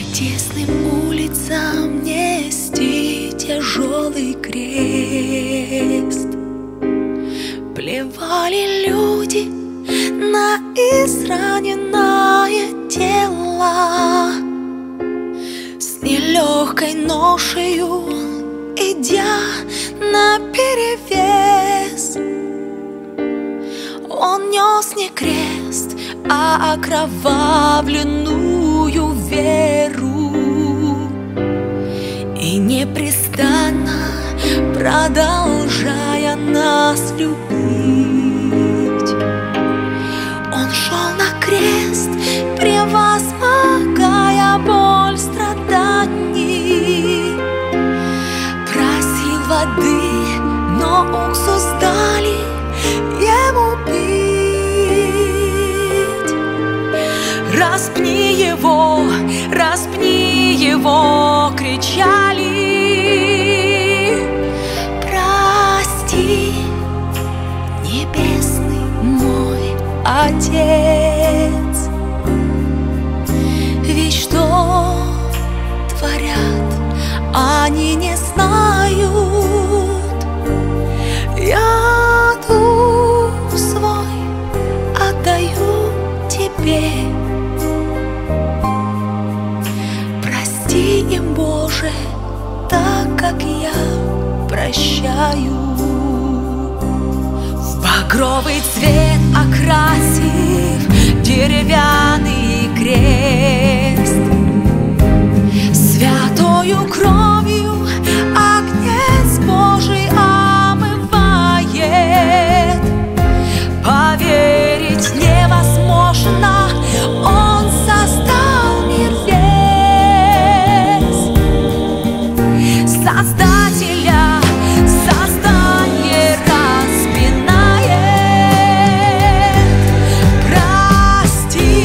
Тесным улицам нести тяжелый крест. Плевали люди на израненное тело, с нелегкой ношею идя наперевес. Он нес не крест, а окровавленную веру, и непрестанно продолжая нас любить, он шел на крест, превозмогая боль страданий. Просил воды, но уксус дали ему пить. Распни его, кричали. Прости, небесный мой Отец, ведь что творят, они не знают. Я дух свой отдаю тебе. Прости им, Боже, так, как я прощаю. В багровый цвет окрасив деревянный крест, святою кровью агнец Божий омывает. Поверить невозможно, он создал мир весь. Создателя создание распинает. Прости,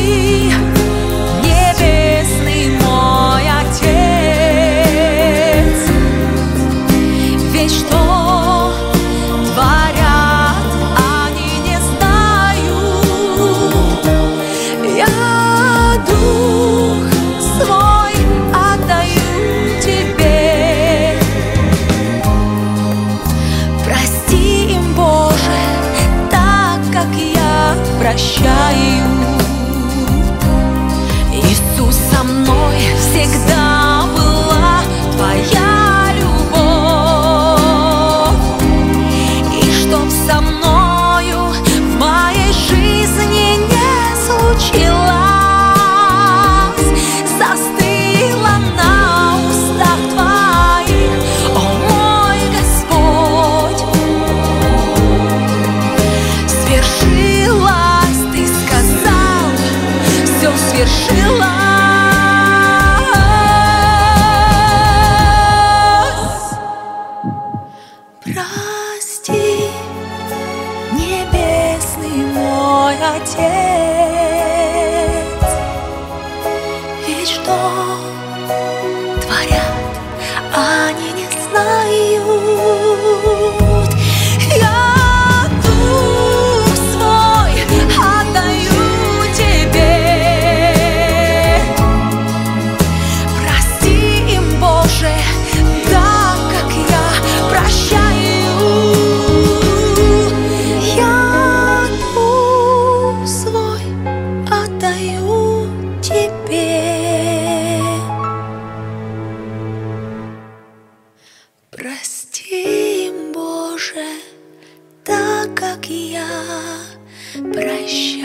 небесный мой Отец, ведь что творят, они не знают. Я дух свой отдаю тебе. Прости им, Боже, так, как я прощаю. Иисус, со мной всегда была твоя любовь, и чтоб со мною в моей жизни не случилось, застыла на устах твоих, о мой Господь. Свершилось, ты сказал, все свершилось. Прости, небесный мой Отец, ведь что творят, они не знают. Я дух свой отдаю тебе. Прости им, Боже, так, как я прощаю. Я дух свой отдаю тебе. Прости им, Боже, так, как я прощаю.